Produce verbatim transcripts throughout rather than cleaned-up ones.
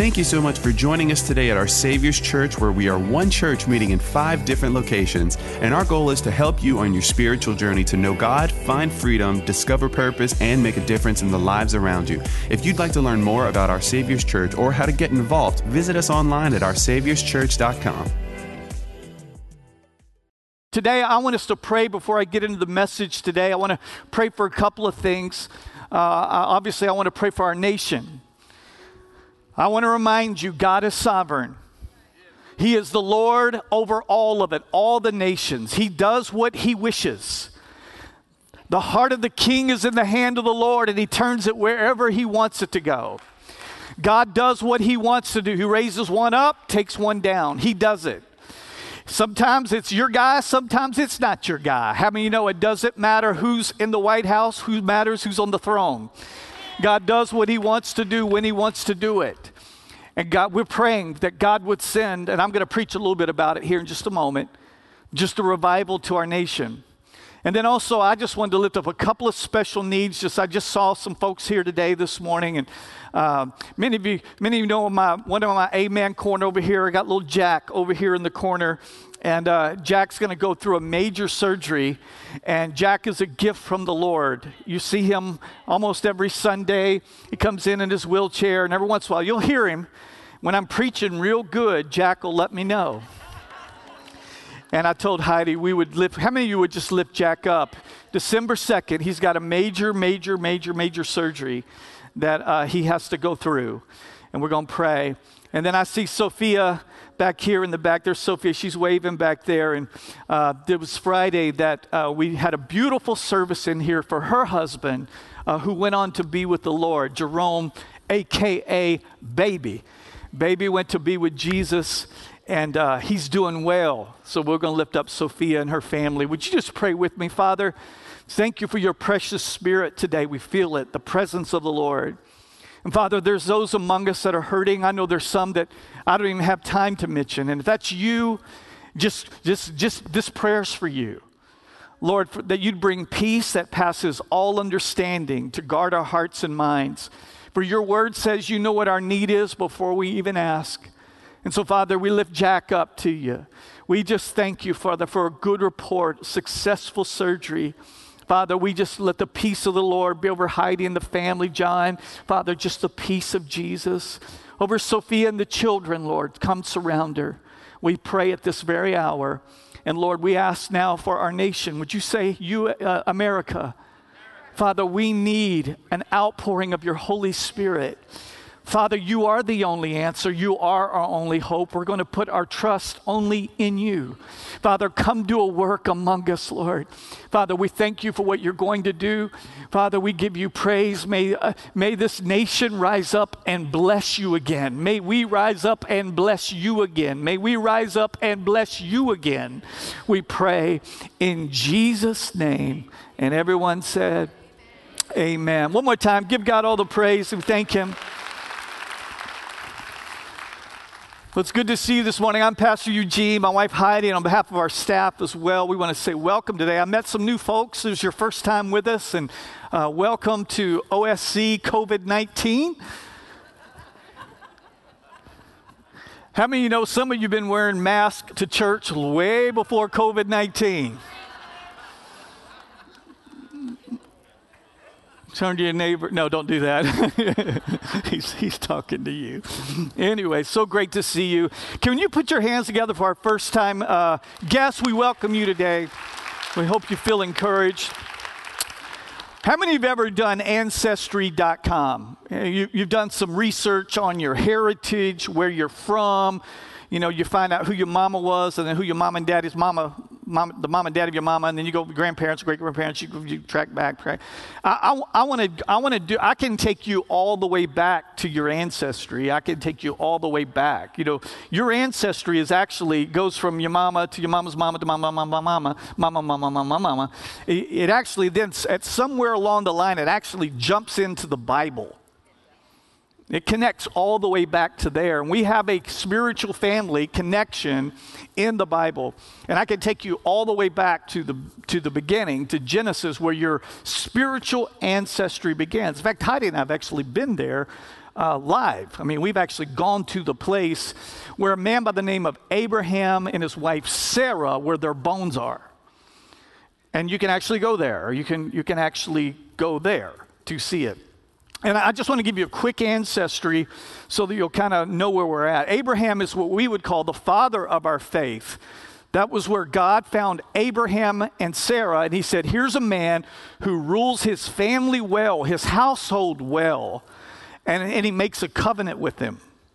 Thank you so much for joining us today at our Savior's Church, where we are one church meeting in five different locations, and our goal is to help you on your spiritual journey to know God, find freedom, discover purpose, and make a difference in the lives around you. If you'd like to learn more about our Savior's Church or how to get involved, visit us online at our saviors church dot com. Today, I want us to pray before I get into the message today. I want to pray for a couple of things. Uh, obviously, I want to pray for our nation. I want to remind you, God is sovereign. He is the Lord over all of it, all the nations. He does what he wishes. The heart of the king is in the hand of the Lord, and he turns it wherever he wants it to go. God does what he wants to do. He raises one up, takes one down. He does it. Sometimes it's your guy, sometimes it's not your guy. How many of you know it doesn't matter who's in the White House, who matters who's on the throne? God does what he wants to do when he wants to do it. And God, we're praying that God would send, and I'm going to preach a little bit about it here in just a moment, just a revival to our nation. And then also, I just wanted to lift up a couple of special needs. Just I just saw some folks here today, this morning, and uh, many of you, many of you know my one of my Amen corner over here. I got little Jack over here in the corner, and uh, Jack's going to go through a major surgery. And Jack is a gift from the Lord. You see him almost every Sunday. He comes in in his wheelchair, and every once in a while you'll hear him. When I'm preaching real good, Jack will let me know. And I told Heidi we would lift, how many of you would just lift Jack up? December second, he's got a major, major, major, major surgery that uh, he has to go through. And we're going to pray. And then I see Sophia back here in the back. There's Sophia. She's waving back there. And uh, it was Friday that uh, we had a beautiful service in here for her husband uh, who went on to be with the Lord, Jerome, a k a. Baby. Baby went to be with Jesus. And uh, he's doing well. So we're going to lift up Sophia and her family. Would you just pray with me? Father, thank you for your precious spirit today. We feel it, the presence of the Lord. And Father, there's those among us that are hurting. I know there's some that I don't even have time to mention. And if that's you, just, just, just this prayer's for you. Lord, for, that you'd bring peace that passes all understanding to guard our hearts and minds. For your word says you know what our need is before we even ask. And so, Father, we lift Jack up to you. We just thank you, Father, for a good report, successful surgery. Father, we just let the peace of the Lord be over Heidi and the family, John. Father, just the peace of Jesus. Over Sophia and the children, Lord, come surround her. We pray at this very hour. And Lord, we ask now for our nation. Would you say, you, uh, America? Father, we need an outpouring of your Holy Spirit. Father, you are the only answer. You are our only hope. We're going to put our trust only in you. Father, come do a work among us, Lord. Father, we thank you for what you're going to do. Father, we give you praise. May, uh, may this nation rise up and bless you again. May we rise up and bless you again. May we rise up and bless you again. We pray in Jesus' name. And everyone said, amen. One more time, give God all the praise and thank him. Well, it's good to see you this morning. I'm Pastor Eugene, my wife Heidi, and on behalf of our staff as well, we want to say welcome today. I met some new folks. This is your first time with us, and uh, welcome to O S C COVID nineteen. How many of you know some of you have been wearing masks to church way before COVID nineteen? Turn to your neighbor. No, don't do that. he's, he's talking to you. Anyway, so great to see you. Can you put your hands together for our first time uh, guests? We welcome you today. We hope you feel encouraged. How many of you have ever done Ancestry dot com? You, you've done some research on your heritage, where you're from. You know, you find out who your mama was and then who your mom and daddy's mama, mom, the mom and dad of your mama, and then you go grandparents, great grandparents. You, you track back. Track. I, I, I want to. I want to do. I can take you all the way back to your ancestry. I can take you all the way back. You know, your ancestry is actually goes from your mama to your mama's mama to mama, mama, mama, mama, mama, mama, mama, mama. It, it actually then at somewhere along the line, it actually jumps into the Bible. It connects all the way back to there. And we have a spiritual family connection in the Bible. And I can take you all the way back to the to the beginning, to Genesis, where your spiritual ancestry begins. In fact, Heidi and I have actually been there uh, live. I mean, we've actually gone to the place where a man by the name of Abraham and his wife Sarah, where their bones are. And you can actually go there, or you can, you can actually go there to see it. And I just want to give you a quick ancestry so that you'll kind of know where we're at. Abraham is what we would call the father of our faith. That was where God found Abraham and Sarah, and he said, here's a man who rules his family well, his household well, and, and he makes a covenant with them.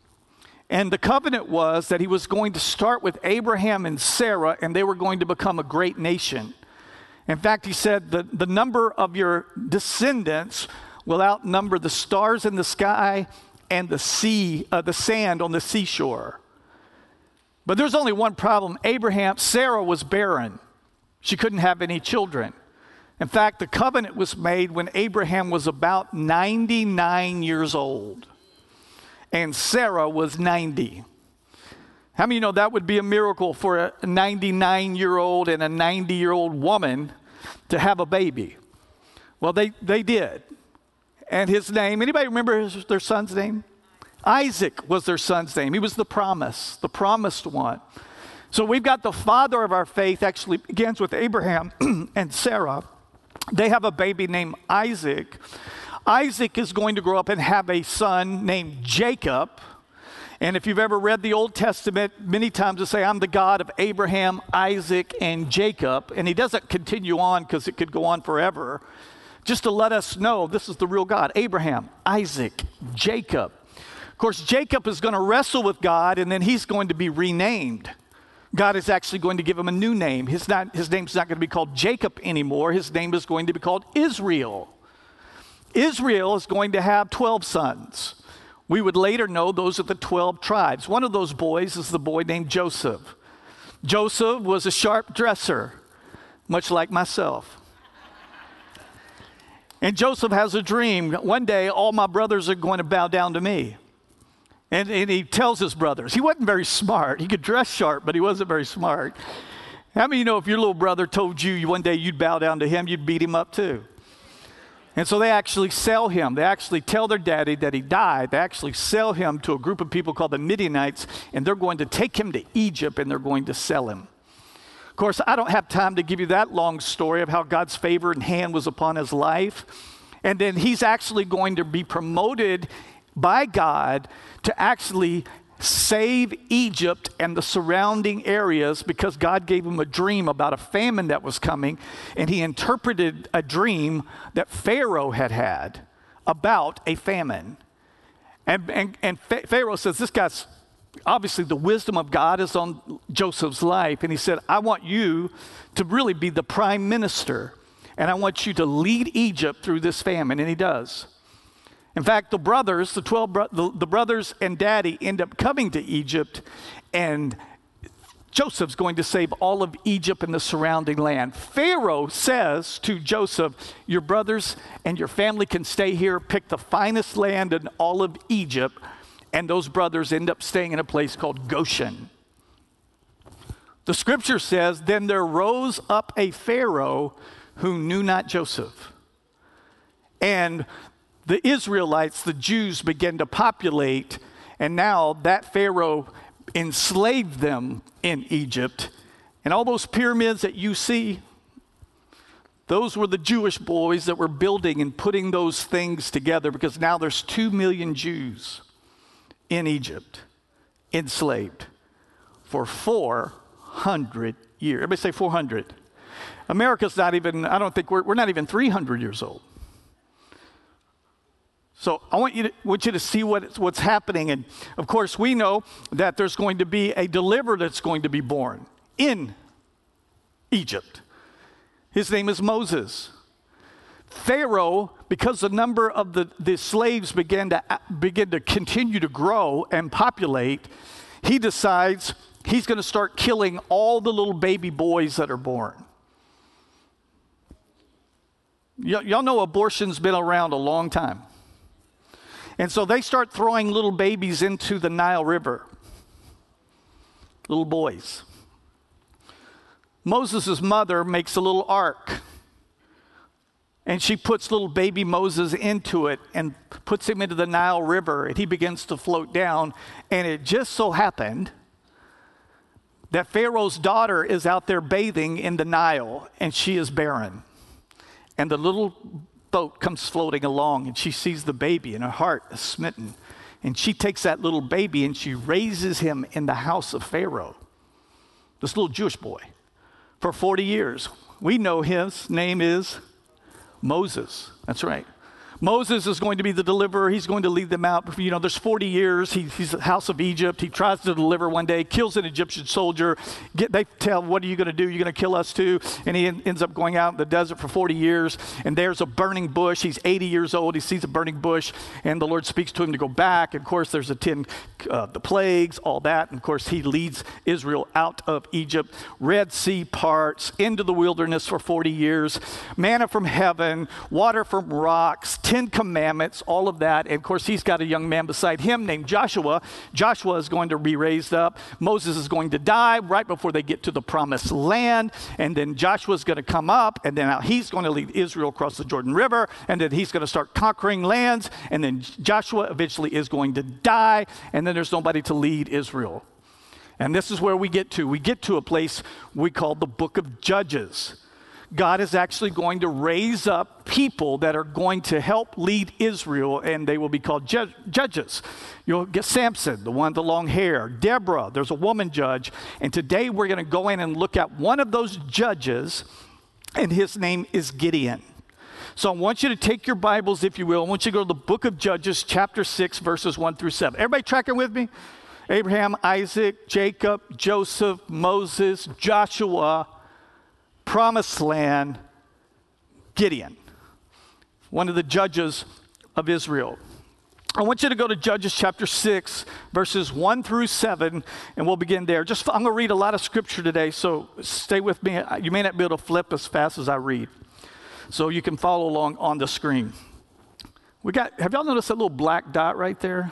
And the covenant was that he was going to start with Abraham and Sarah, and they were going to become a great nation. In fact, he said the, the number of your descendants will outnumber the stars in the sky and the sea, uh, the sand on the seashore. But there's only one problem. Abraham, Sarah was barren. She couldn't have any children. In fact, the covenant was made when Abraham was about ninety-nine years old, and Sarah was ninety. How many of you know that would be a miracle for a ninety-nine-year-old and a ninety-year-old woman to have a baby? Well, they, they did. And his name, anybody remember his, their son's name? Isaac was their son's name. He was the promise, the promised one. So we've got the father of our faith, actually begins with Abraham and Sarah. They have a baby named Isaac. Isaac is going to grow up and have a son named Jacob. And if you've ever read the Old Testament, many times they say, I'm the God of Abraham, Isaac, and Jacob. And he doesn't continue on because it could go on forever. Just to let us know this is the real God, Abraham, Isaac, Jacob. Of course, Jacob is going to wrestle with God, and then he's going to be renamed. God is actually going to give him a new name. His, not, his name's not going to be called Jacob anymore. His name is going to be called Israel. Israel is going to have twelve sons. We would later know those are the twelve tribes. One of those boys is the boy named Joseph. Joseph was a sharp dresser, much like myself. And Joseph has a dream. One day, all my brothers are going to bow down to me. And, and he tells his brothers. He wasn't very smart. He could dress sharp, but he wasn't very smart. How many of you know if your little brother told you one day you'd bow down to him, you'd beat him up too? And so they actually sell him. They actually tell their daddy that he died. They actually sell him to a group of people called the Midianites, and they're going to take him to Egypt, and they're going to sell him. Of course, I don't have time to give you that long story of how God's favor and hand was upon his life. And then he's actually going to be promoted by God to actually save Egypt and the surrounding areas because God gave him a dream about a famine that was coming. And he interpreted a dream that Pharaoh had had about a famine. And, and, and Pharaoh says, this guy's obviously the wisdom of God is on Joseph's life. And he said, I want you to really be the prime minister. And I want you to lead Egypt through this famine. And he does. In fact, the brothers, the twelve, bro- the, the brothers and daddy end up coming to Egypt. And Joseph's going to save all of Egypt and the surrounding land. Pharaoh says to Joseph, your brothers and your family can stay here, pick the finest land in all of Egypt. And those brothers end up staying in a place called Goshen. The scripture says, then there rose up a Pharaoh who knew not Joseph. And the Israelites, the Jews, began to populate. And now that Pharaoh enslaved them in Egypt. And all those pyramids that you see, those were the Jewish boys that were building and putting those things together, because now there's two million Jews in Egypt, enslaved for four hundred years. Everybody say four hundred. America's not even, I don't think, we're, we're not even three hundred years old. So I want you to, want you to see what, what's happening. And of course, we know that there's going to be a deliverer that's going to be born in Egypt. His name is Moses. Pharaoh, because the number of the, the slaves began to begin to continue to grow and populate, he decides he's going to start killing all the little baby boys that are born. Y- y'all know abortion's been around a long time. And so they start throwing little babies into the Nile River. Little boys. Moses' mother makes a little ark. And she puts little baby Moses into it and puts him into the Nile River, and he begins to float down. And it just so happened that Pharaoh's daughter is out there bathing in the Nile, and she is barren. And the little boat comes floating along, and she sees the baby, and her heart is smitten. And she takes that little baby, and she raises him in the house of Pharaoh, this little Jewish boy, for forty years. We know his name is Moses. That's right. Moses is going to be the deliverer. He's going to lead them out. You know, there's forty years. He, he's the house of Egypt. He tries to deliver one day, kills an Egyptian soldier. Get, they tell, what are you going to do? You're going to kill us too? And he en- ends up going out in the desert for forty years. And there's a burning bush. He's eighty years old. He sees a burning bush. And the Lord speaks to him to go back. And of course, there's the ten, uh, the plagues, all that. And of course, he leads Israel out of Egypt. Red Sea parts, into the wilderness for forty years. Manna from heaven, water from rocks, Ten Commandments, all of that. And of course, he's got a young man beside him named Joshua. Joshua is going to be raised up. Moses is going to die right before they get to the promised land. And then Joshua is going to come up, and then he's going to lead Israel across the Jordan River. And then he's going to start conquering lands. And then Joshua eventually is going to die. And then there's nobody to lead Israel. And this is where we get to. We get to a place we call the book of Judges. God is actually going to raise up people that are going to help lead Israel, and they will be called ju- judges. You'll get Samson, the one with the long hair. Deborah, there's a woman judge. And today we're going to go in and look at one of those judges, and his name is Gideon. So I want you to take your Bibles, if you will. I want you to go to the book of Judges, chapter six, verses one through seven. Everybody tracking with me? Abraham, Isaac, Jacob, Joseph, Moses, Joshua, Promised Land, Gideon, one of the judges of Israel. I want you to go to Judges chapter six, verses one through seven, and we'll begin there. Just I'm going to read a lot of scripture today, so stay with me. You may not be able to flip as fast as I read, so you can follow along on the screen. We got. Have y'all noticed that little black dot right there?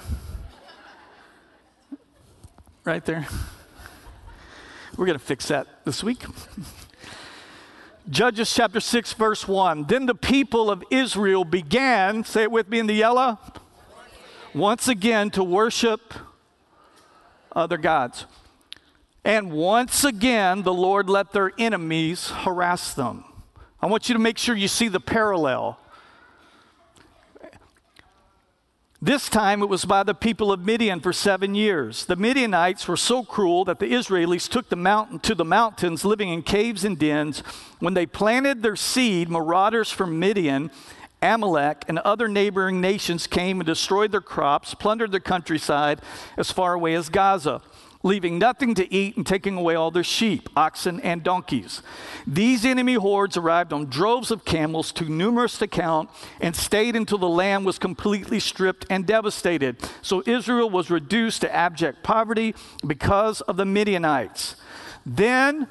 Right there. We're going to fix that this week. Judges chapter six, verse one. Then the people of Israel began, say it with me in the yellow, once again to worship other gods. And once again, the Lord let their enemies harass them. I want you to make sure you see the parallel. This time it was by the people of Midian for seven years. The Midianites were so cruel that the Israelites took the mountain to the mountains, living in caves and dens. When they planted their seed, marauders from Midian, Amalek, and other neighboring nations came and destroyed their crops, plundered their countryside as far away as Gaza, leaving nothing to eat and taking away all their sheep, oxen, and donkeys. These enemy hordes arrived on droves of camels, too numerous to count, and stayed until the land was completely stripped and devastated. So Israel was reduced to abject poverty because of the Midianites. Then,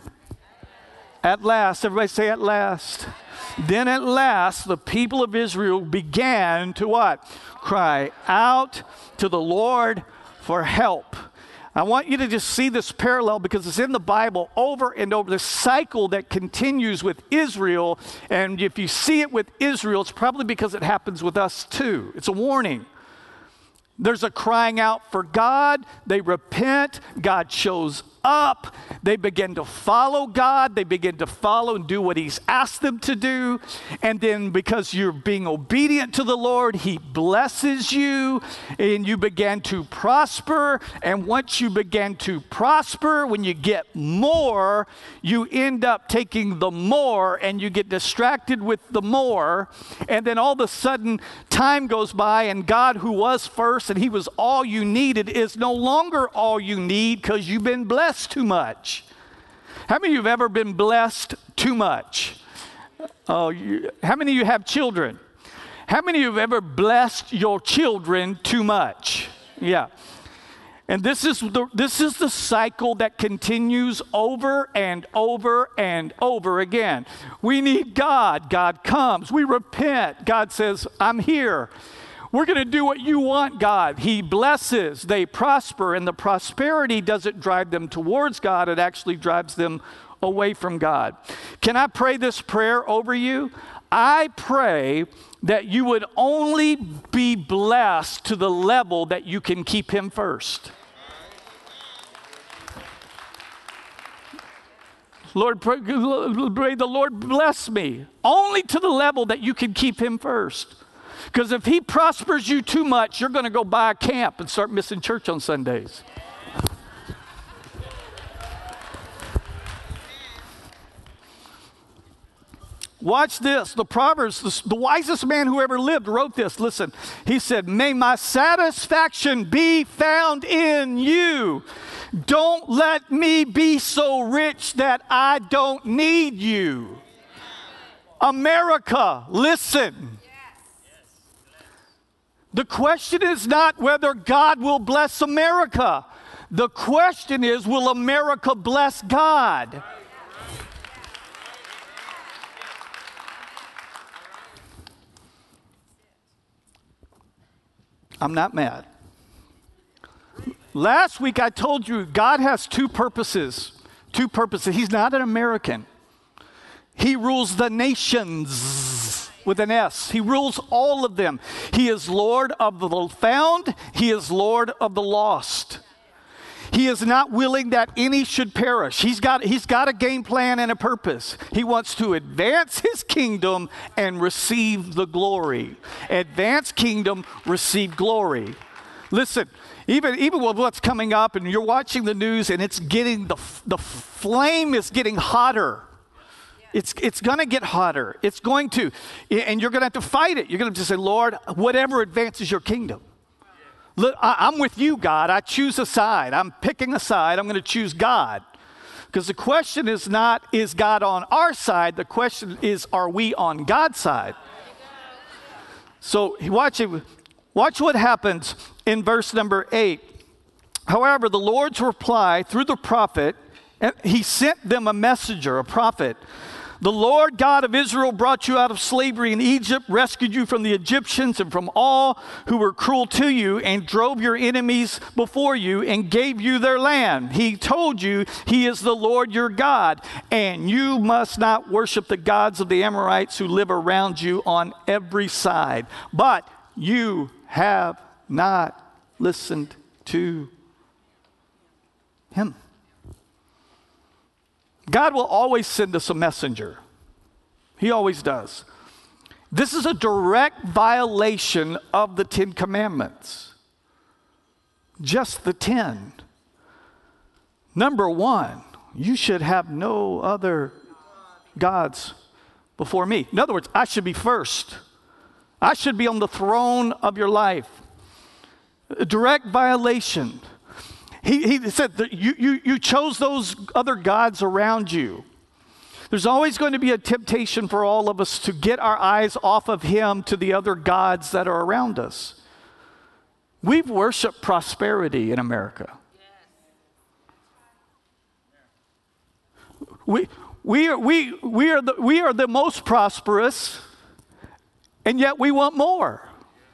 at last, everybody say at last. Then at last, the people of Israel began to what? Cry out to the Lord for help. I want you to just see this parallel because it's in the Bible over and over. The cycle that continues with Israel, and if you see it with Israel, it's probably because it happens with us too. It's a warning. There's a crying out for God. They repent. God shows up. They begin to follow God. They begin to follow and do what He's asked them to do. And then because you're being obedient to the Lord, He blesses you and you begin to prosper. And once you begin to prosper, when you get more, you end up taking the more and you get distracted with the more. And then all of a sudden, time goes by and God, who was first and He was all you needed, is no longer all you need because you've been blessed too much. How many of you have ever been blessed too much? Oh, you, how many of you have children? How many of you have ever blessed your children too much? Yeah. And this is the this is the cycle that continues over and over and over again. We need God. God comes. We repent. God says, I'm here. We're going to do what you want, God. He blesses, they prosper, and the prosperity doesn't drive them towards God. It actually drives them away from God. Can I pray this prayer over you? I pray that you would only be blessed to the level that you can keep him first. Lord, pray, pray the Lord bless me only to the level that you can keep him first. Because if he prospers you too much, you're going to go buy a camp and start missing church on Sundays. Watch this. The Proverbs, the, the wisest man who ever lived wrote this. Listen, he said, may my satisfaction be found in you. Don't let me be so rich that I don't need you. America, listen. The question is not whether God will bless America. The question is, will America bless God? I'm not mad. Last week I told you God has two purposes. Two purposes. He's not an American. He rules the nations with an S. He rules all of them. He is Lord of the found. He is Lord of the lost. He is not willing that any should perish. He's got, he's got a game plan and a purpose. He wants to advance his kingdom and receive the glory. Advance kingdom, receive glory. Listen, even, even with what's coming up and you're watching the news and it's getting, the, the flame is getting hotter. It's, it's going to get hotter. It's going to, and you're going to have to fight it. You're going to have to say, Lord, whatever advances your kingdom. Look, I, I'm with you, God. I choose a side. I'm picking a side. I'm going to choose God. Because the question is not, is God on our side? The question is, are we on God's side? So watch it. Watch what happens in verse number eight. However, the Lord's reply through the prophet, he sent them a messenger, a prophet. The Lord God of Israel brought you out of slavery in Egypt, rescued you from the Egyptians and from all who were cruel to you, and drove your enemies before you and gave you their land. He told you he is the Lord your God, and you must not worship the gods of the Amorites who live around you on every side. But you have not listened to him. God will always send us a messenger. He always does. This is a direct violation of the Ten Commandments. Just the ten. Number one, you should have no other gods before me. In other words, I should be first. I should be on the throne of your life. A direct violation. He, he said that you, you, you chose those other gods around you. There's always going to be a temptation for all of us to get our eyes off of him to the other gods that are around us. We've worshiped prosperity in America. We, we, are, we, we, are the, we are the most prosperous, and yet we want more.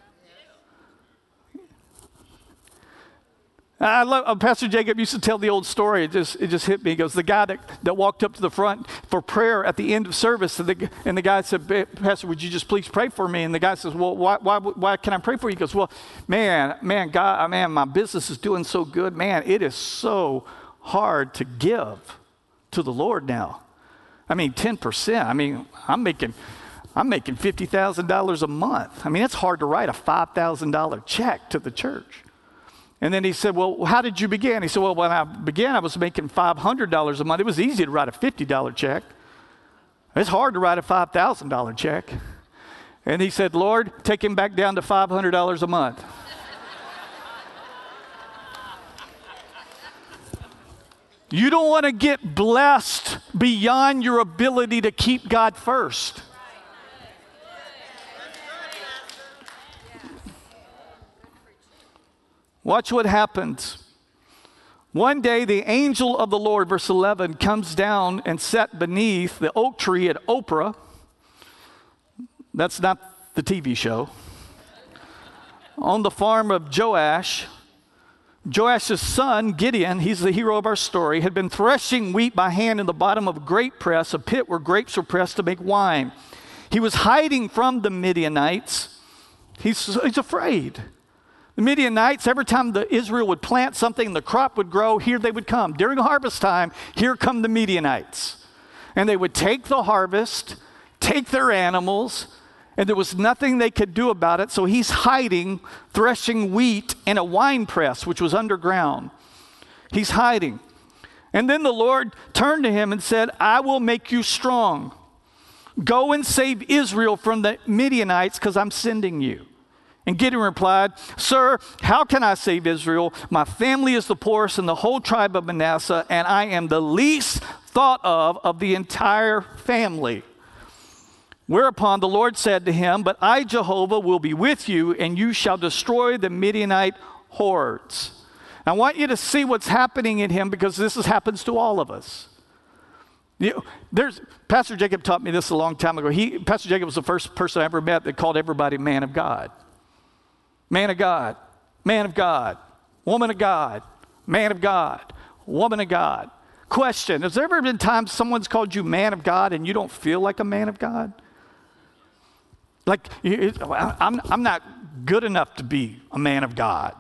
I love, uh, Pastor Jacob used to tell the old story. It just, it just hit me. He goes, the guy that, that walked up to the front for prayer at the end of service, and the, and the guy said, Pastor, would you just please pray for me? And the guy says, well, why, why, why can I pray for you? He goes, well, man, man, God, man, my business is doing so good. Man, it is so hard to give to the Lord now. I mean, ten percent. I mean, I'm making, I'm making fifty thousand dollars a month. I mean, it's hard to write a five thousand dollars check to the church. And then he said, well, how did you begin? He said, well, when I began, I was making five hundred dollars a month. It was easy to write a fifty dollars check. It's hard to write a five thousand dollars check. And he said, Lord, take him back down to five hundred dollars a month. You don't want to get blessed beyond your ability to keep God first. Watch what happens. One day the angel of the Lord, verse eleven, comes down and sat beneath the oak tree at Oprah. That's not the T V show. On the farm of Joash. Joash's son, Gideon, he's the hero of our story, had been threshing wheat by hand in the bottom of a grape press, a pit where grapes were pressed to make wine. He was hiding from the Midianites. He's, he's afraid. The Midianites, every time the Israel would plant something, the crop would grow, here they would come. During harvest time, here come the Midianites. And they would take the harvest, take their animals, and there was nothing they could do about it. So he's hiding, threshing wheat in a wine press, which was underground. He's hiding. And then the Lord turned to him and said, I will make you strong. Go and save Israel from the Midianites, because I'm sending you. And Gideon replied, Sir, how can I save Israel? My family is the poorest in the whole tribe of Manasseh, and I am the least thought of of the entire family. Whereupon the Lord said to him, But I, Jehovah, will be with you, and you shall destroy the Midianite hordes. I want you to see what's happening in him, because this is, happens to all of us. You know, there's, Pastor Jacob taught me this a long time ago. He, Pastor Jacob was the first person I ever met that called everybody man of God. Man of God, man of God, woman of God, man of God, woman of God. Question, has there ever been times someone's called you man of God and you don't feel like a man of God? Like, I'm, I'm not good enough to be a man of God.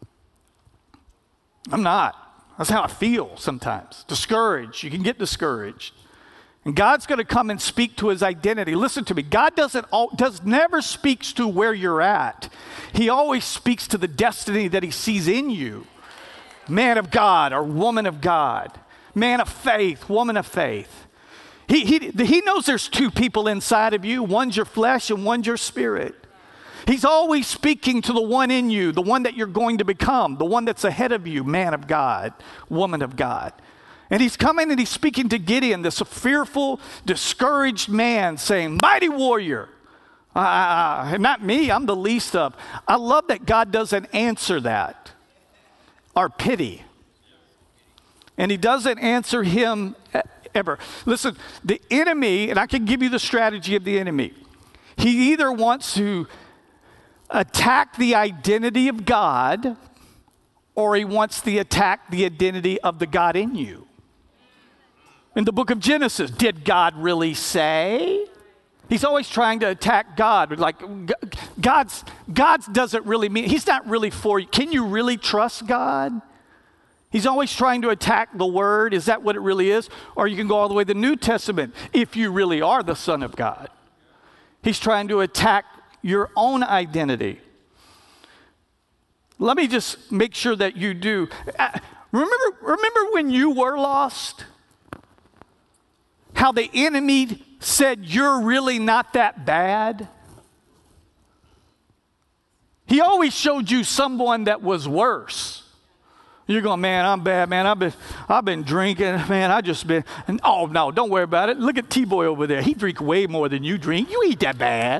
I'm not. That's how I feel sometimes. Discouraged. You can get discouraged. And God's going to come and speak to his identity. Listen to me. God doesn't all, does never speaks to where you're at. He always speaks to the destiny that he sees in you. Man of God or woman of God. Man of faith, woman of faith. He, he, he knows there's two people inside of you. One's your flesh and one's your spirit. He's always speaking to the one in you, the one that you're going to become, the one that's ahead of you, man of God, woman of God. And he's coming and he's speaking to Gideon, this fearful, discouraged man, saying, mighty warrior. Uh, not me, I'm the least of. I love that God doesn't answer that, or pity. And he doesn't answer him ever. Listen, the enemy, and I can give you the strategy of the enemy. He either wants to attack the identity of God, or he wants to attack the identity of the God in you. In the book of Genesis, did God really say? He's always trying to attack God. Like, God's, God's doesn't really mean, he's not really for you. Can you really trust God? He's always trying to attack the word. Is that what it really is? Or you can go all the way to the New Testament. If you really are the Son of God. He's trying to attack your own identity. Let me just make sure that you do. Uh, remember, remember when you were lost? How the enemy said, you're really not that bad? He always showed you someone that was worse. You're going, man, I'm bad, man. I've been, I've been drinking, man. I just been, and, oh, no, don't worry about it. Look at T-Boy over there. He drink way more than you drink. You ain't that bad.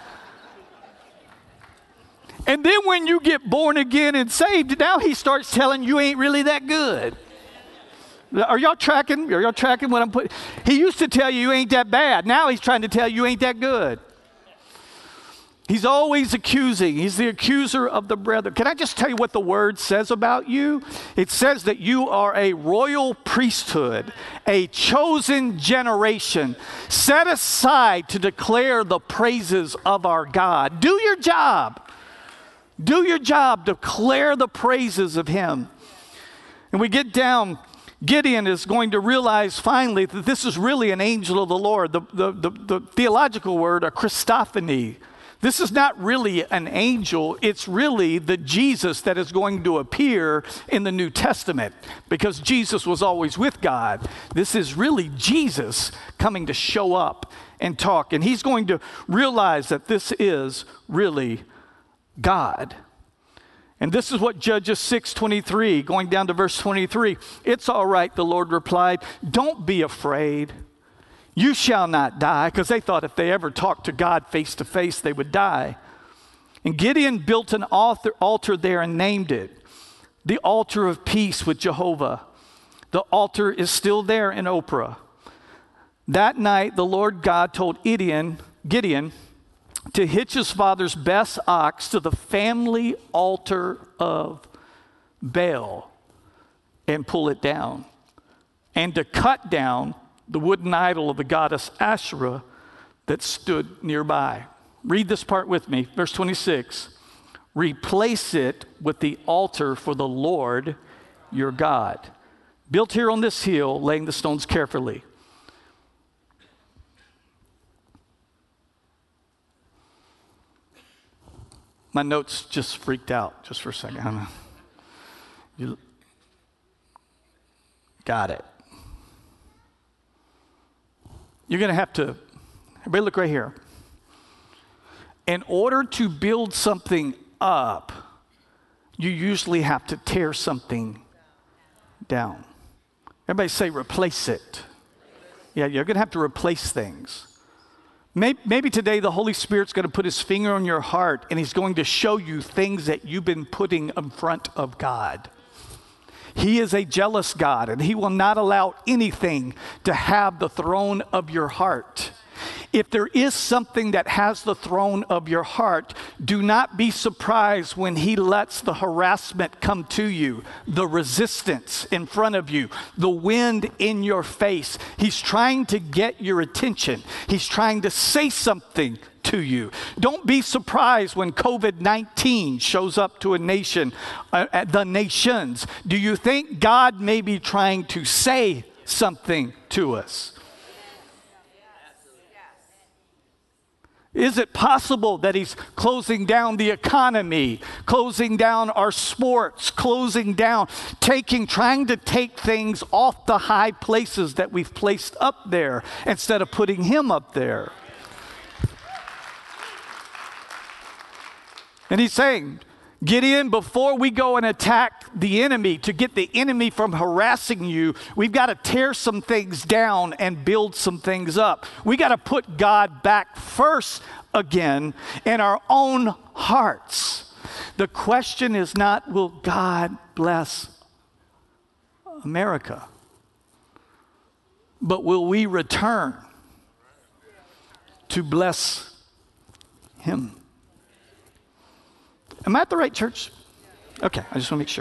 And then when you get born again and saved, now he starts telling you ain't really that good. Are y'all tracking? Are y'all tracking what I'm putting? He used to tell you you ain't that bad. Now he's trying to tell you you ain't that good. He's always accusing. He's the accuser of the brethren. Can I just tell you what the word says about you? It says that you are a royal priesthood, a chosen generation, set aside to declare the praises of our God. Do your job. Do your job. Declare the praises of him. And we get down, Gideon is going to realize finally that this is really an angel of the Lord. The, the, the, the theological word, a Christophany. This is not really an angel. It's really the Jesus that is going to appear in the New Testament, because Jesus was always with God. This is really Jesus coming to show up and talk. And he's going to realize that this is really God. And this is what Judges six twenty-three, going down to verse twenty-three. It's all right, the Lord replied. Don't be afraid. You shall not die, because they thought if they ever talked to God face to face, they would die. And Gideon built an altar, altar there and named it the altar of peace with Jehovah. The altar is still there in Ophrah. That night, the Lord God told Gideon, Gideon to hitch his father's best ox to the family altar of Baal and pull it down, and to cut down the wooden idol of the goddess Asherah that stood nearby. Read this part with me, verse twenty-six. Replace it with the altar for the Lord your God, built here on this hill, laying the stones carefully. My notes just freaked out just for a second. You got it. You're going to have to, everybody look right here. In order to build something up, you usually have to tear something down. Everybody say replace it. Yeah, you're going to have to replace things. Maybe, maybe today the Holy Spirit's going to put his finger on your heart and he's going to show you things that you've been putting in front of God. He is a jealous God, and he will not allow anything to have the throne of your heart. If there is something that has the throne of your heart, do not be surprised when he lets the harassment come to you, the resistance in front of you, the wind in your face. He's trying to get your attention. He's trying to say something to you. Don't be surprised when covid nineteen shows up to a nation, uh, the nations. Do you think God may be trying to say something to us? Is it possible that he's closing down the economy, closing down our sports, closing down, taking, trying to take things off the high places that we've placed up there instead of putting him up there? And he's saying, Gideon, before we go and attack the enemy, to get the enemy from harassing you, we've got to tear some things down and build some things up. We got to put God back first again in our own hearts. The question is not, will God bless America? But will we return to bless him? Am I at the right church? Okay, I just want to make sure.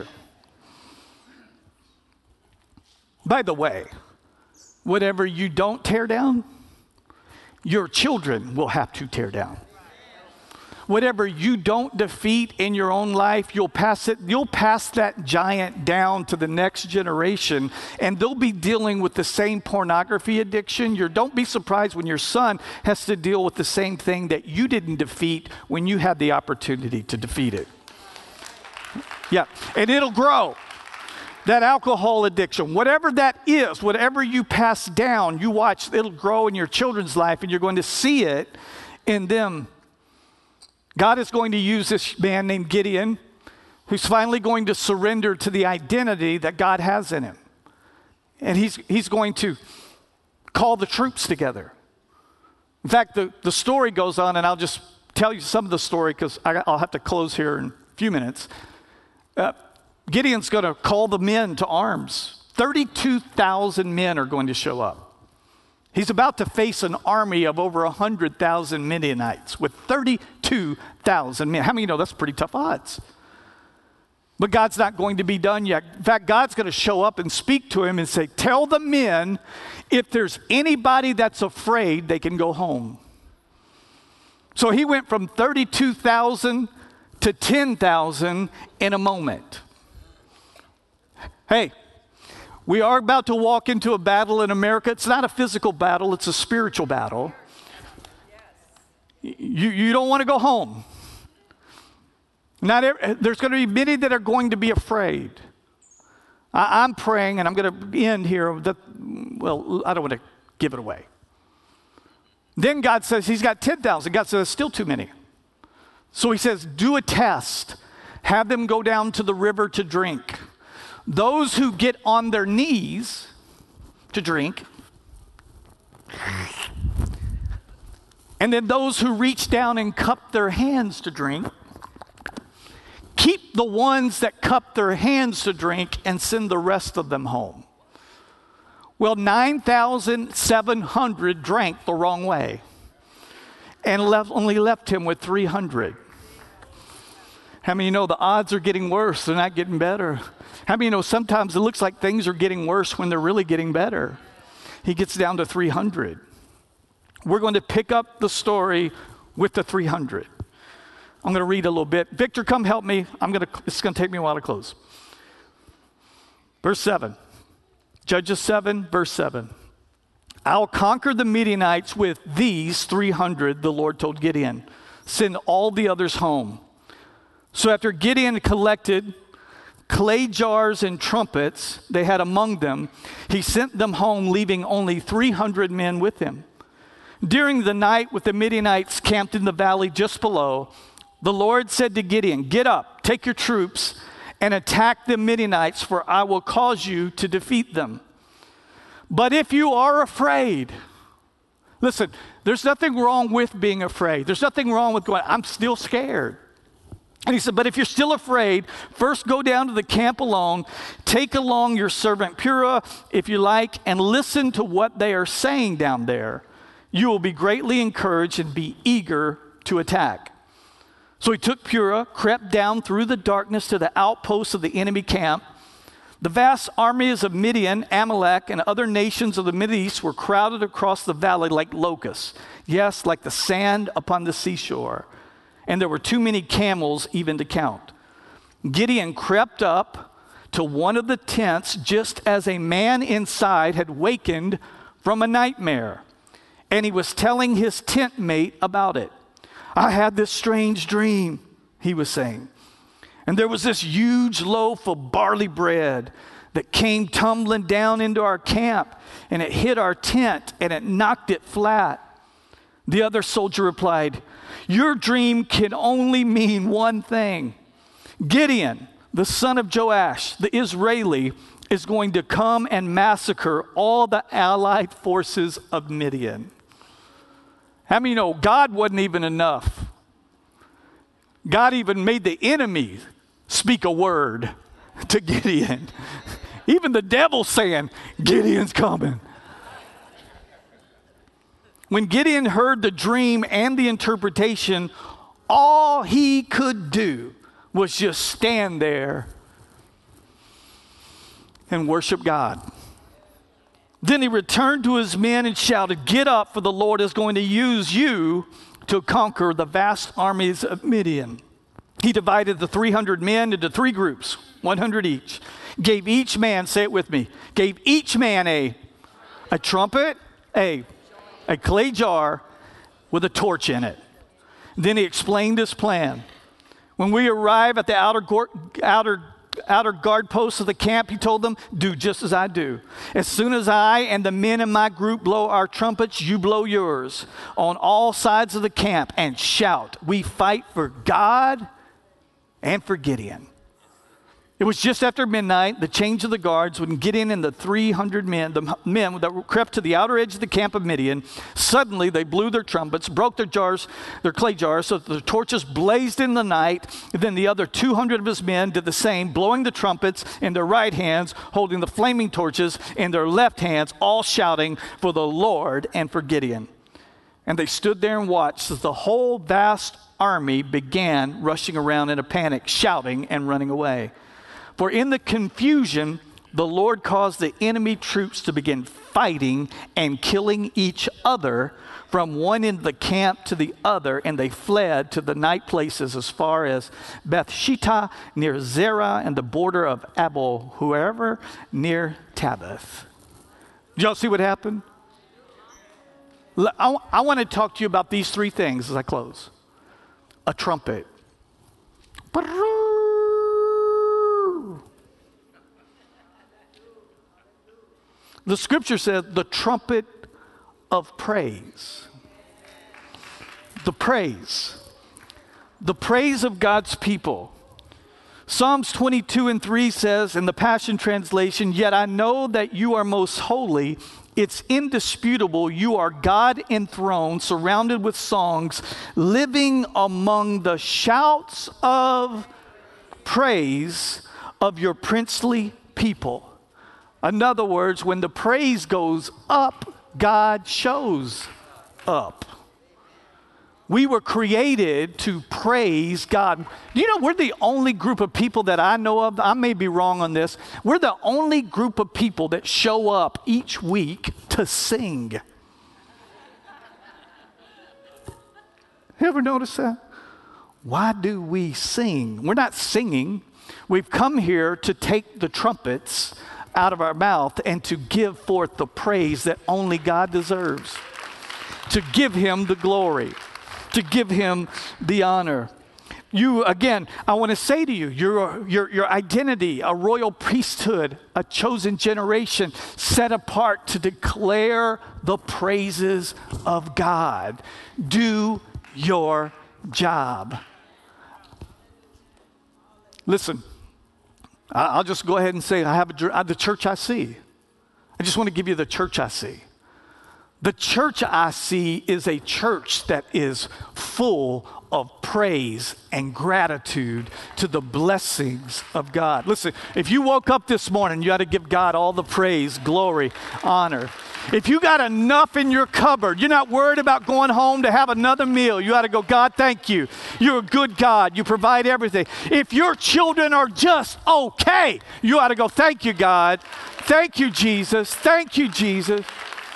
By the way, whatever you don't tear down, your children will have to tear down. Whatever you don't defeat in your own life, you'll pass it, you'll pass that giant down to the next generation, and they'll be dealing with the same pornography addiction. You're, don't be surprised when your son has to deal with the same thing that you didn't defeat when you had the opportunity to defeat it. Yeah, and it'll grow. That alcohol addiction, whatever that is, whatever you pass down, you watch, it'll grow in your children's life, and you're going to see it in them. God is going to use this man named Gideon, who's finally going to surrender to the identity that God has in him. And he's, he's going to call the troops together. In fact, the, the story goes on, and I'll just tell you some of the story because I'll have to close here in a few minutes. Uh, Gideon's going to call the men to arms. thirty-two thousand men are going to show up. He's about to face an army of over one hundred thousand Midianites with thirty-two thousand men. How many of you know that's pretty tough odds? But God's not going to be done yet. In fact, God's going to show up and speak to him and say, tell the men, if there's anybody that's afraid, they can go home. So he went from thirty-two thousand to ten thousand in a moment. Hey, we are about to walk into a battle in America. It's not a physical battle, it's a spiritual battle. You, you don't want to go home. Not every, there's going to be many that are going to be afraid. I, I'm praying, and I'm going to end here. That, well, I don't want to give it away. Then God says he's got ten thousand. God says, still too many. So he says, do a test. Have them go down to the river to drink. Those who get on their knees to drink, and then those who reach down and cup their hands to drink, keep the ones that cup their hands to drink and send the rest of them home. Well, nine thousand seven hundred drank the wrong way and left, only left him with three hundred. How many of you know the odds are getting worse? They're not getting better. How many of you know sometimes it looks like things are getting worse when they're really getting better? He gets down to three hundred. we're going to pick up the story with the three hundred. I'm going to read a little bit. Victor, come help me. I'm going to, it's going to take me a while to close. Verse seven. Judges seven, verse seven. I'll conquer the Midianites with these three hundred, the Lord told Gideon. Send all the others home. So after Gideon collected clay jars and trumpets they had among them, he sent them home, leaving only three hundred men with him. During the night, with the Midianites camped in the valley just below, the Lord said to Gideon, get up, take your troops, and attack the Midianites, for I will cause you to defeat them. But if you are afraid, listen, there's nothing wrong with being afraid. There's nothing wrong with going, I'm still scared. And he said, but if you're still afraid, first go down to the camp alone, take along your servant Purah, if you like, and listen to what they are saying down there. You will be greatly encouraged and be eager to attack. So he took Purah, crept down through the darkness to the outposts of the enemy camp. The vast armies of Midian, Amalek, and other nations of the Mideast were crowded across the valley like locusts. Yes, like the sand upon the seashore. And there were too many camels even to count. Gideon crept up to one of the tents just as a man inside had wakened from a nightmare. And he was telling his tent mate about it. I had this strange dream, he was saying. And there was this huge loaf of barley bread that came tumbling down into our camp, and it hit our tent, and it knocked it flat. The other soldier replied, your dream can only mean one thing. Gideon, the son of Joash, the Israeli, is going to come and massacre all the allied forces of Midian. How many know God wasn't even enough? God even made the enemy speak a word to Gideon. Even the devil saying, Gideon's coming. When Gideon heard the dream and the interpretation, all he could do was just stand there and worship God. Then he returned to his men and shouted, get up, for the Lord is going to use you to conquer the vast armies of Midian. He divided the three hundred men into three groups, one hundred each. Gave each man, say it with me, gave each man a, a trumpet, a, a clay jar with a torch in it. Then he explained his plan. When we arrive at the outer, outer outer guard posts of the camp, he told them, do just as I do. As soon as I and the men in my group blow our trumpets, you blow yours on all sides of the camp and shout, we fight for God and for Gideon. It was just after midnight, the change of the guards, when Gideon and the three hundred men, the men that crept to the outer edge of the camp of Midian, suddenly they blew their trumpets, broke their jars, their clay jars, so that the torches blazed in the night. And then the other two hundred of his men did the same, blowing the trumpets in their right hands, holding the flaming torches in their left hands, all shouting for the Lord and for Gideon. And they stood there and watched as the whole vast army began rushing around in a panic, shouting and running away. For in the confusion, the Lord caused the enemy troops to begin fighting and killing each other from one end of the camp to the other, and they fled to the night places as far as Beth-shittah near Zerah and the border of Abel, whoever near Tabith. Did y'all see what happened? I, I want to talk to you about these three things as I close. A trumpet. The scripture says the trumpet of praise. The praise. The praise of God's people. Psalms twenty-two and three says in the Passion Translation, yet I know that you are most holy. It's indisputable. You are God enthroned, surrounded with songs, living among the shouts of praise of your princely people. In other words, when the praise goes up, God shows up. We were created to praise God. Do you know we're the only group of people that I know of, I may be wrong on this, we're the only group of people that show up each week to sing. Ever notice that? Why do we sing? We're not singing. We've come here to take the trumpets out of our mouth and to give forth the praise that only God deserves. To give him the glory. To give him the honor. You, again, I want to say to you, your, your, your identity, a royal priesthood, a chosen generation, set apart to declare the praises of God. Do your job. Listen, I'll just go ahead and say I have a, the church I see. I just want to give you the church I see. The church I see is a church that is full of praise and gratitude to the blessings of God. Listen, if you woke up this morning, you ought to give God all the praise, glory, honor. If you got enough in your cupboard, you're not worried about going home to have another meal, you ought to go, God, thank you. You're a good God. You provide everything. If your children are just okay, you ought to go, thank you, God. Thank you, Jesus. Thank you, Jesus.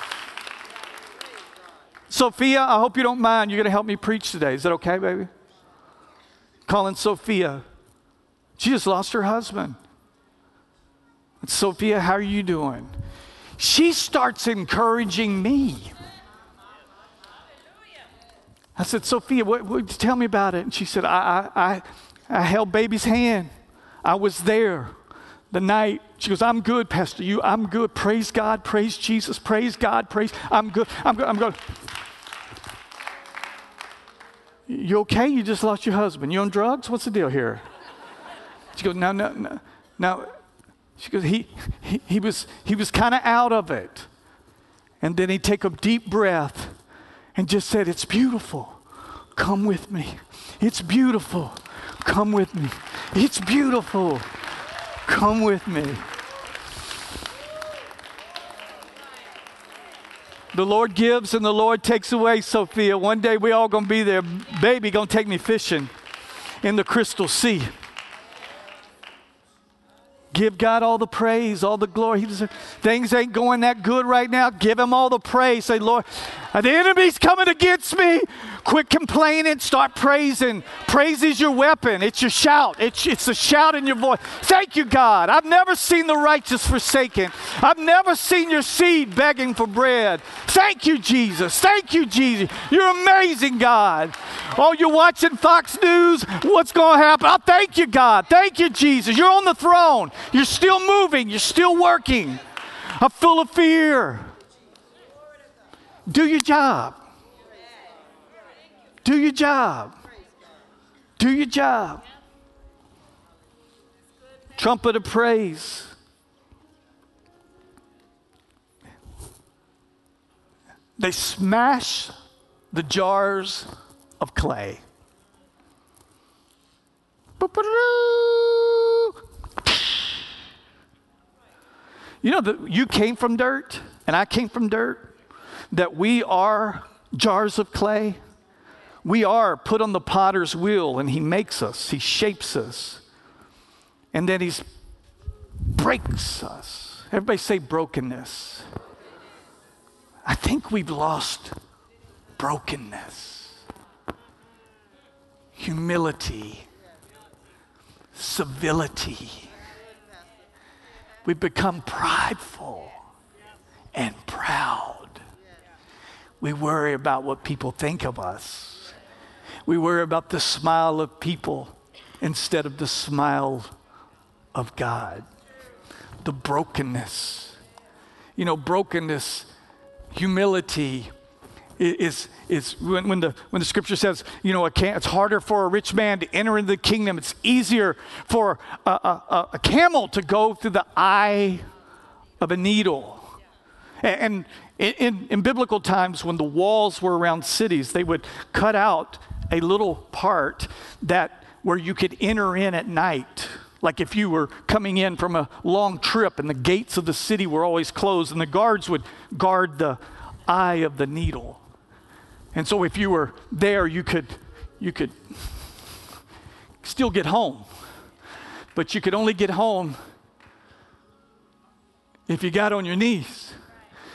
Sophia, I hope you don't mind. You're going to help me preach today. Is that okay, baby? Calling Sophia. She just lost her husband. Sophia, how are you doing? She starts encouraging me. I said, Sophia, what, what, tell me about it. And she said, I, I, I, I held baby's hand. I was there the night. She goes, I'm good, Pastor. You, I'm good. Praise God. Praise Jesus. Praise God. Praise. I'm good. I'm good. I'm good. You okay? You just lost your husband. You on drugs? What's the deal here? She goes, no, no, no. Now, she goes, he, he, he was, he was kind of out of it. And then he'd take a deep breath and just said, it's beautiful. Come with me. It's beautiful. Come with me. It's beautiful. Come with me. The Lord gives and the Lord takes away, Sophia. One day we all going to be there. Baby going to take me fishing in the Crystal Sea. Give God all the praise, all the glory. He deserves. Things ain't going that good right now. Give him all the praise. Say, Lord, the enemy's coming against me. Quit complaining. Start praising. Praise is your weapon. It's your shout. It's, it's a shout in your voice. Thank you, God. I've never seen the righteous forsaken. I've never seen your seed begging for bread. Thank you, Jesus. Thank you, Jesus. You're amazing, God. Oh, you're watching Fox News. What's going to happen? Oh, thank you, God. Thank you, Jesus. You're on the throne. You're still moving. You're still working. I'm full of fear. Do your job. Do your job. Do your job. Trumpet of praise. They smash the jars of clay. You know that you came from dirt and I came from dirt, that we are jars of clay. We are put on the potter's wheel and he makes us, he shapes us, and then he breaks us. Everybody say brokenness. I think we've lost brokenness, humility, civility. We've become prideful and proud. We worry about what people think of us. We worry about the smile of people instead of the smile of God. The brokenness. You know, brokenness, humility is, is when, when, the, when the scripture says, you know, it's harder for a rich man to enter into the kingdom. It's easier for a, a, a camel to go through the eye of a needle. And, and in, in biblical times, when the walls were around cities, they would cut out a little part that where you could enter in at night. Like if you were coming in from a long trip and the gates of the city were always closed and the guards would guard the eye of the needle. And so if you were there, you could, you could still get home. But you could only get home if you got on your knees.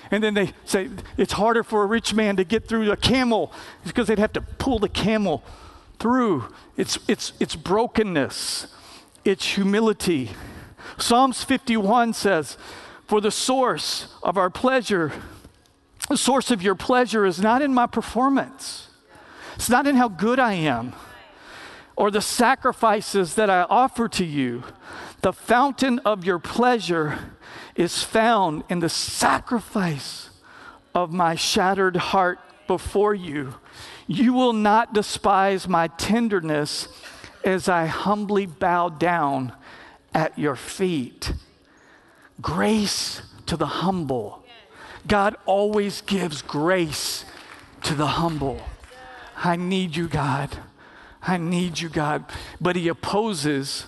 And then they say it's harder for a rich man to get through a camel because they'd have to pull the camel through. It's, it's, it's brokenness. It's humility. Psalms fifty-one says, for the source of our pleasure, the source of your pleasure is not in my performance. It's not in how good I am or the sacrifices that I offer to you. The fountain of your pleasure is found in the sacrifice of my shattered heart before you. You will not despise my tenderness as I humbly bow down at your feet. Grace to the humble. God always gives grace to the humble. I need you, God. I need you, God. But he opposes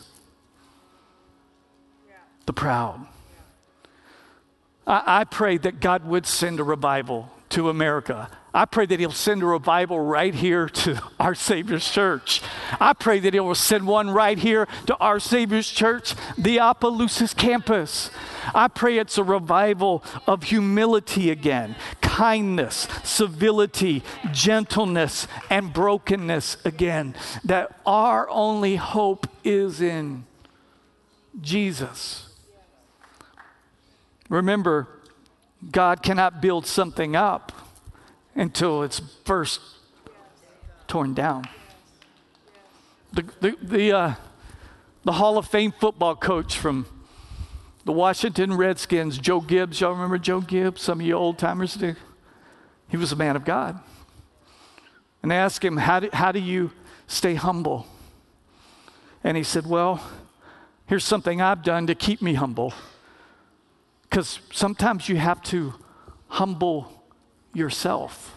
the proud. I, I pray that God would send a revival to America. I pray that he'll send a revival right here to Our Savior's Church. I pray that he will send one right here to Our Savior's Church, the Opelousas campus. I pray it's a revival of humility again, kindness, civility, gentleness, and brokenness again. That our only hope is in Jesus. Remember, God cannot build something up until it's first torn down. The, the, the, uh, the Hall of Fame football coach from the Washington Redskins, Joe Gibbs, y'all remember Joe Gibbs? Some of you old timers do. He was a man of God. And they asked him, how do, how do you stay humble? And he said, well, here's something I've done to keep me humble. Because sometimes you have to humble yourself.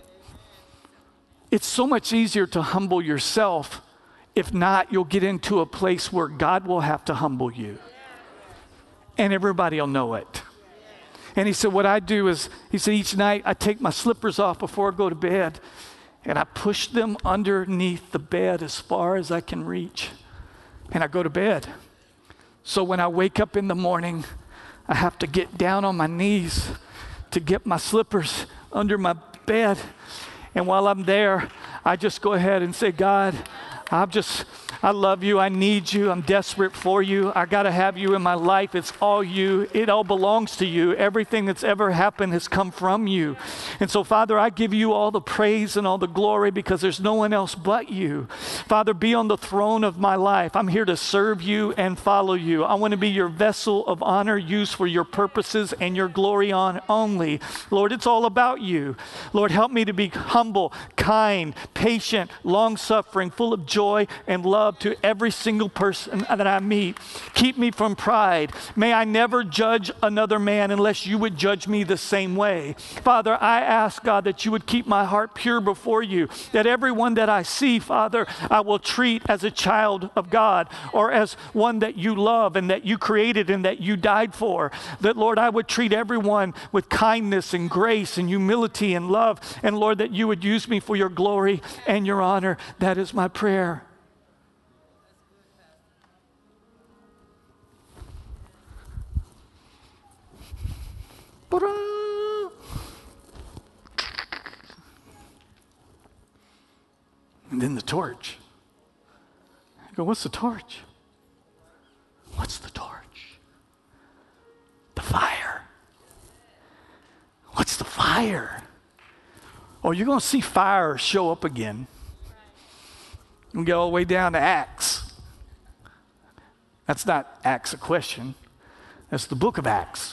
It's so much easier to humble yourself. If not, you'll get into a place where God will have to humble you. And everybody will know it. And he said, what I do is, he said, each night I take my slippers off before I go to bed and I push them underneath the bed as far as I can reach. And I go to bed. So when I wake up in the morning, I have to get down on my knees to get my slippers under my bed. And while I'm there, I just go ahead and say, God, I'm just, I love you. I need you. I'm desperate for you. I got to have you in my life. It's all you. It all belongs to you. Everything that's ever happened has come from you. And so, Father, I give you all the praise and all the glory because there's no one else but you. Father, be on the throne of my life. I'm here to serve you and follow you. I want to be your vessel of honor used for your purposes and your glory on only. Lord, it's all about you. Lord, help me to be humble, kind, patient, long-suffering, full of joy joy and love to every single person that I meet. Keep me from pride. May I never judge another man unless you would judge me the same way. Father, I ask, God, that you would keep my heart pure before you, that everyone that I see, Father, I will treat as a child of God or as one that you love and that you created and that you died for. That, Lord, I would treat everyone with kindness and grace and humility and love. And, Lord, that you would use me for your glory and your honor. That is my prayer. And then the torch. I go, what's the torch? What's the torch? The fire. What's the fire? Oh, you're going to see fire show up again. We go all the way down to Acts. That's not Acts a question. That's the book of Acts.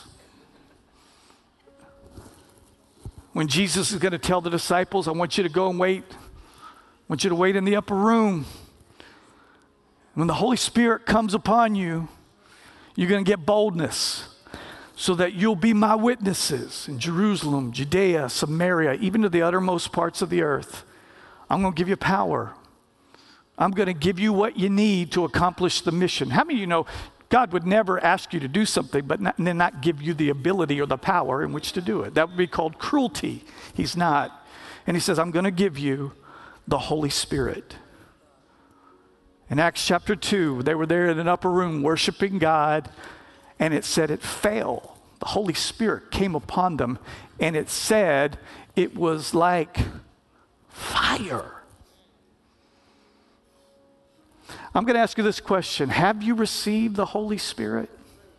When Jesus is going to tell the disciples, I want you to go and wait. I want you to wait in the upper room. When the Holy Spirit comes upon you, you're going to get boldness so that you'll be my witnesses in Jerusalem, Judea, Samaria, even to the uttermost parts of the earth. I'm going to give you power. I'm going to give you what you need to accomplish the mission. How many of you know God would never ask you to do something but not, and then not give you the ability or the power in which to do it? That would be called cruelty. He's not. And he says, I'm going to give you the Holy Spirit. In Acts chapter two, they were there in an upper room worshiping God, and it said it fell the Holy Spirit came upon them, and it said it was like fire. I'm going to ask you this question. Have you received the Holy Spirit?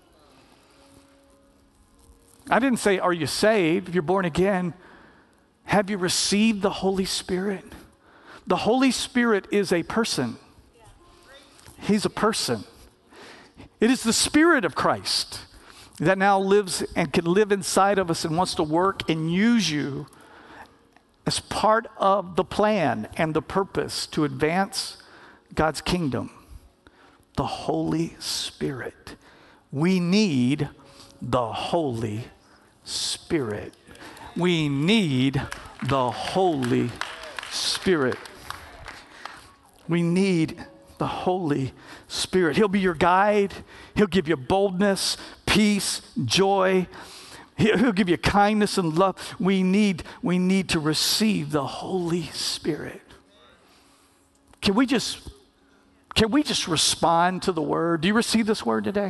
I didn't say, are you saved? If you're born again, have you received the Holy Spirit? The Holy Spirit is a person. He's a person. It is the Spirit of Christ that now lives and can live inside of us and wants to work and use you as part of the plan and the purpose to advance God's kingdom. The Holy Spirit. We need the Holy Spirit. We need the Holy Spirit. We need the Holy Spirit. He'll be your guide. He'll give you boldness, peace, joy. He'll give you kindness and love. We need, we need to receive the Holy Spirit. Can we just, can we just respond to the word? Do you receive this word today?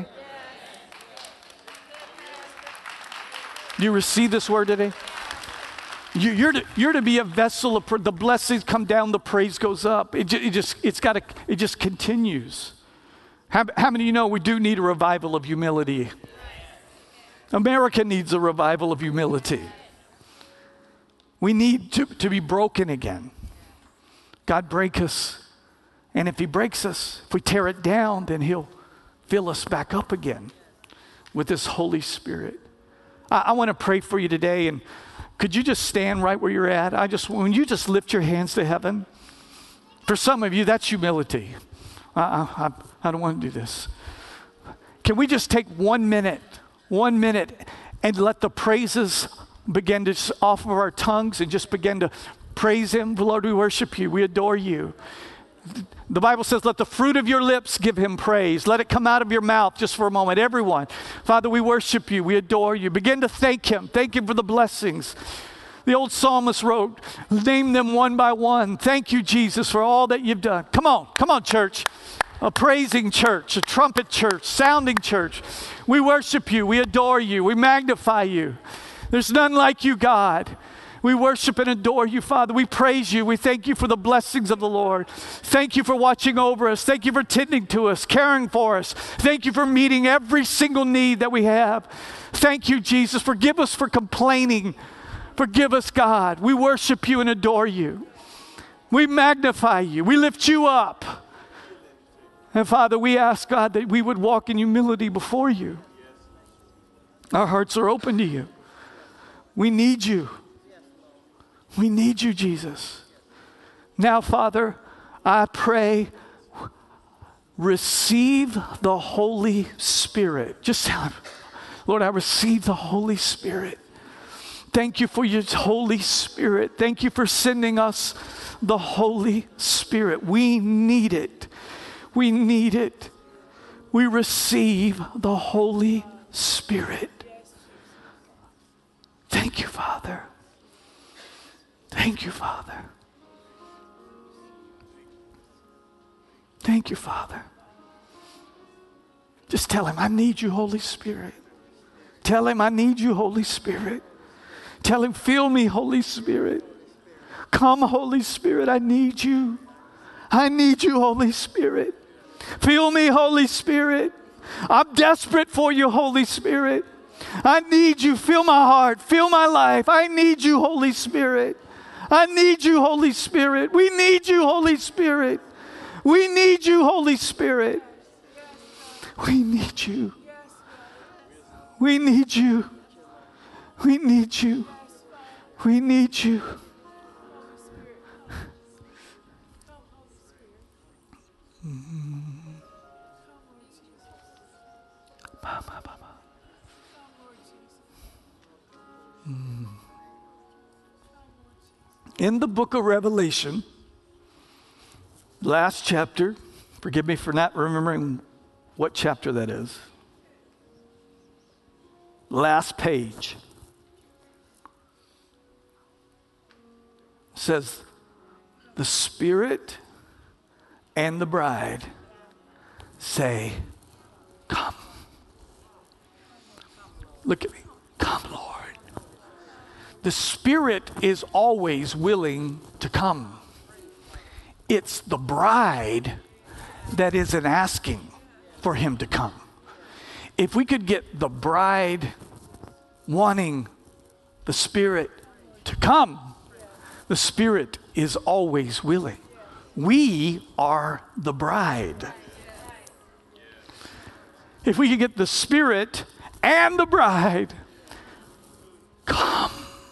Do you receive this word today? You, you're, to, you're to be a vessel of prayer. The blessings come down, the praise goes up. It, ju- it just, it's got to, it just continues. How, how many of you know we do need a revival of humility? America needs a revival of humility. We need to, to be broken again. God break us. And if he breaks us, if we tear it down, then he'll fill us back up again with his Holy Spirit. I, I want to pray for you today, and could you just stand right where you're at? I just, when you just lift your hands to heaven, for some of you, that's humility. I, I, I don't want to do this. Can we just take one minute, one minute, and let the praises begin to just off of our tongues and just begin to praise him? Lord, we worship you. We adore you. The Bible says, let the fruit of your lips give him praise. Let it come out of your mouth just for a moment. Everyone, Father, we worship you. We adore you. Begin to thank him. Thank him for the blessings. The old psalmist wrote, name them one by one. Thank you, Jesus, for all that you've done. Come on, come on, church. A praising church, a trumpet church, sounding church. We worship you. We adore you. We magnify you. There's none like you, God. We worship and adore you, Father. We praise you. We thank you for the blessings of the Lord. Thank you for watching over us. Thank you for tending to us, caring for us. Thank you for meeting every single need that we have. Thank you, Jesus. Forgive us for complaining. Forgive us, God. We worship you and adore you. We magnify you. We lift you up. And Father, we ask, God, that we would walk in humility before you. Our hearts are open to you. We need you. We need you, Jesus. Now, Father, I pray, receive the Holy Spirit. Just tell him, Lord, I receive the Holy Spirit. Thank you for your Holy Spirit. Thank you for sending us the Holy Spirit. We need it. We need it. We receive the Holy Spirit. Thank you, Father. Thank you, Father. Thank you, Father. Just tell him, I need you, Holy Spirit. Tell him, I need you, Holy Spirit. Tell him, fill me, Holy Spirit. Come, Holy Spirit, I need you. I need you, Holy Spirit. Fill me, Holy Spirit. I'm desperate for you, Holy Spirit. I need you. Fill my heart. Fill my life. I need you, Holy Spirit. I need you, Holy Spirit. We need you, Holy Spirit. We need you, Holy Spirit. We need you. We need you. We need you. We need you. Mm. Mm. In the book of Revelation, last chapter, forgive me for not remembering what chapter that is. Last page. Says, the Spirit and the bride say, come. Look at me. Come, Lord. The Spirit is always willing to come. It's the bride that isn't asking for him to come. If we could get the bride wanting the Spirit to come, the Spirit is always willing. We are the bride. If we could get the Spirit and the bride, come.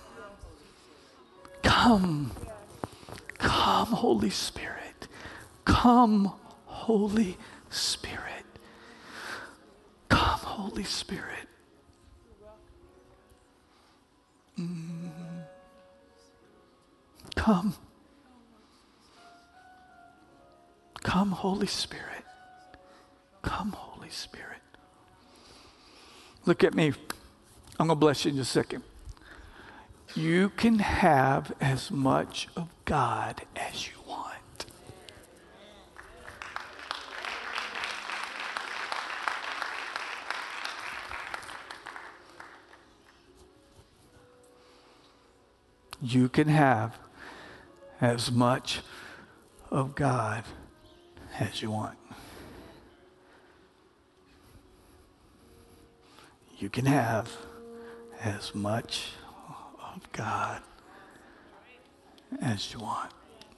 Come, come, Holy Spirit. Come, Holy Spirit. Come, Holy Spirit. Mm. Come. Come, Holy Spirit. Come, Holy Spirit. Look at me. I'm going to bless you in just a second. You can have as much of God as you want. You can have as much of God as you want. You can have as much of God as you want.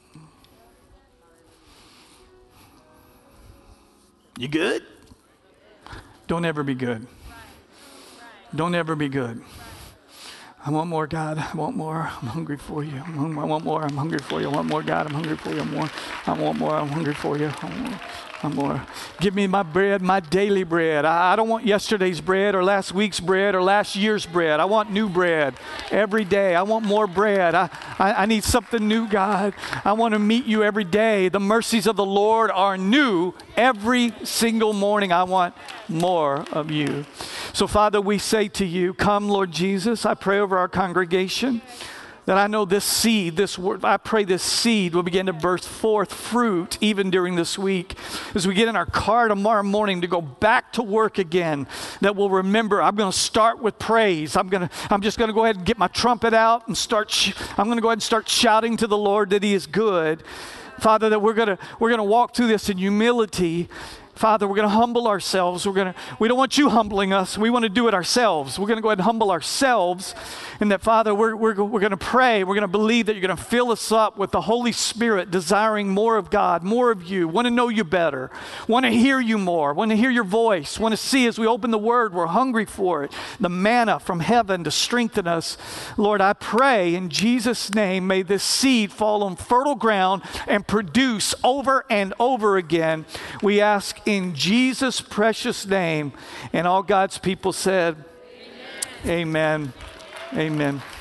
You good? Don't ever be good. Don't ever be good. I want more, God. I want more. I'm hungry for you. I want more. I'm hungry for you. I want more, God. I'm hungry for you. I want more. I want more. I'm hungry for you. I want more. I'm more. Give me my bread, my daily bread. I, I don't want yesterday's bread or last week's bread or last year's bread. I want new bread every day. I want more bread. I, I, I need something new, God. I want to meet you every day. The mercies of the Lord are new every single morning. I want more of you. So, Father, we say to you, come, Lord Jesus. I pray over our congregation that I know this seed, this word, I pray this seed will begin to burst forth fruit even during this week. As we get in our car tomorrow morning to go back to work again, that we'll remember, I'm going to start with praise. I'm going to, I'm just going to go ahead and get my trumpet out and start, sh- I'm going to go ahead and start shouting to the Lord that he is good. Father, that we're going to, we're going to walk through this in humility. Father, we're going to humble ourselves. We're going to, we don't want you humbling us. We want to do it ourselves. We're going to go ahead and humble ourselves. And that, Father, we're, we're, we're going to pray. We're going to believe that you're going to fill us up with the Holy Spirit, desiring more of God, more of you, want to know you better, want to hear you more, want to hear your voice, want to see as we open the Word, we're hungry for it, the manna from heaven to strengthen us. Lord, I pray in Jesus' name, may this seed fall on fertile ground and produce over and over again. We ask in Jesus' precious name. And all God's people said, amen. Amen. Amen.